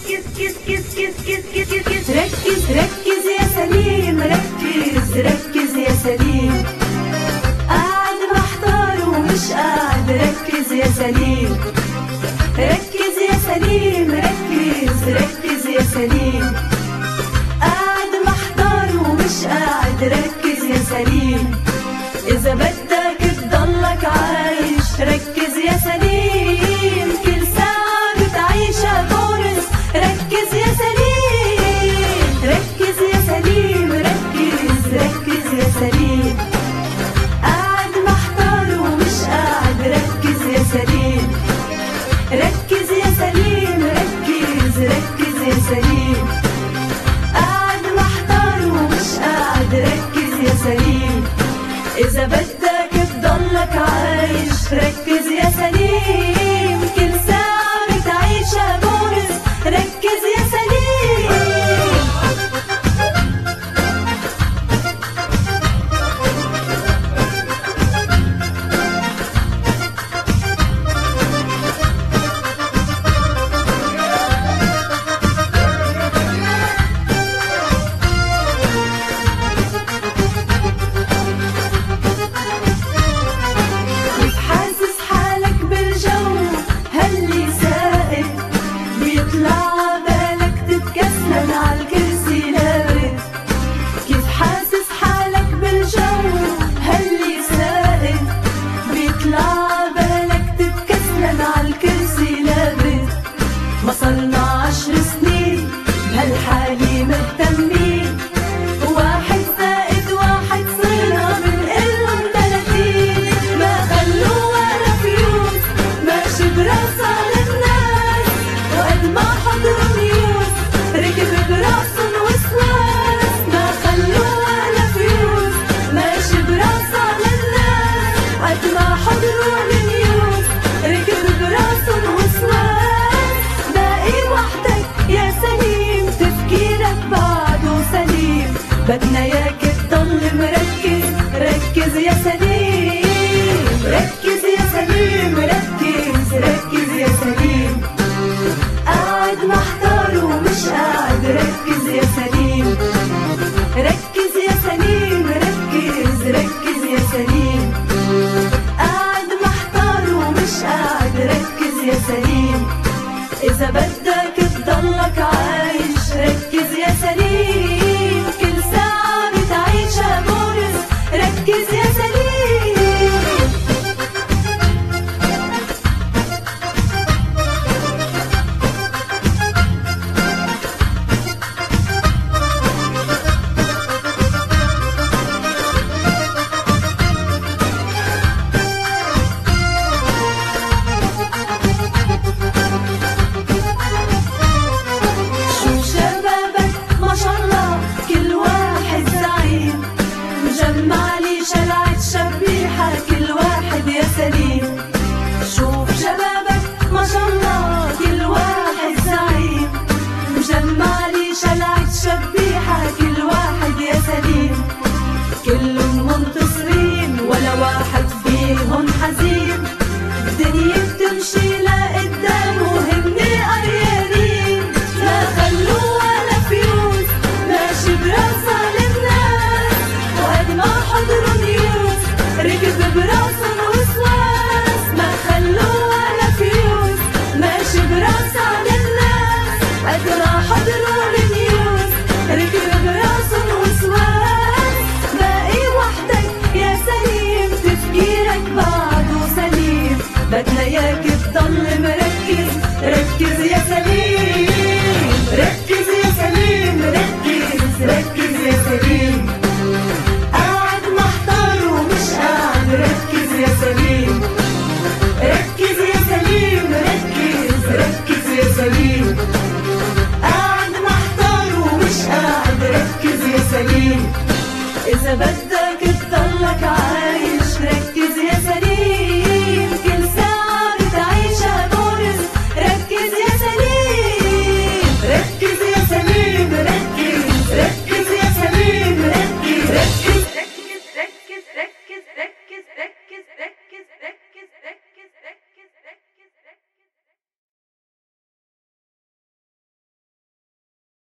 ركز ركز يا سليم، ركز ركز يا سليم، قاعد محتار ومش قاعد. ركز يا سليم، ركز يا سليم، ركز ركز يا سليم، قاعد محتار ومش قاعد. ركز يا سليم، إذا بدك تضلك عايش. ركز يا سليم، كل ساعة بتعيشها بونس. ركز يا سليم، ركز يا سليم، ركز ركز يا سليم، قاعد محتار ومش قاعد. ركز يا سليم، ركز يا سليم، ركز ركز يا سليم، قاعد محتار ومش قاعد. ركز يا سليم، إذا بدك تضلك عايش. ركز يا سليم، كل ساعة بتعيشها بونس. ركز يا سليم. وصلنا 10 سنين بهالحالي مهتمين، واحد زائد واحد صرنا بنقلهم 30. ما خلوا ولا فيوز ماشي براسها للناس، وقد ما حضروا نيوز ركب براسهم وسواس. ما خلوا ولا فيوز ماشي براسها للناس، قد ما حضروا نيوز ركب براسهم وسواس. يا سليم تفكيرك بعده سليم، بدنا ياك تضل مركز. ركز يا سليم، ركز يا سليم، ركز ركز يا سليم، قاعد محتار ومش قاعد. ركز يا سليم، ركز يا سليم، ركز ركز يا سليم، قاعد محتار ومش قاعد. ركز يا سليم، إذا بدك تضلك عايش. ركز يا سليم، كل ساعة بتعيشها بونس. ركز يا سليم. شوف شبابك ما شاء الله كل واحد زعيم، مجمع لي شلعة شبيحة كل واحد يا سليم. كلهم منتصرين ولا واحد فيهم حزين، الدنيا بتمشي لقدام وهمني قريانين. ما خلوا ولا فيوز ماشي براسها للناس، وقد ما حضروا نيوز ركب براسهم وسواس. ما خلوا ولا فيوز ماشي براسها للناس، قد ما حضروا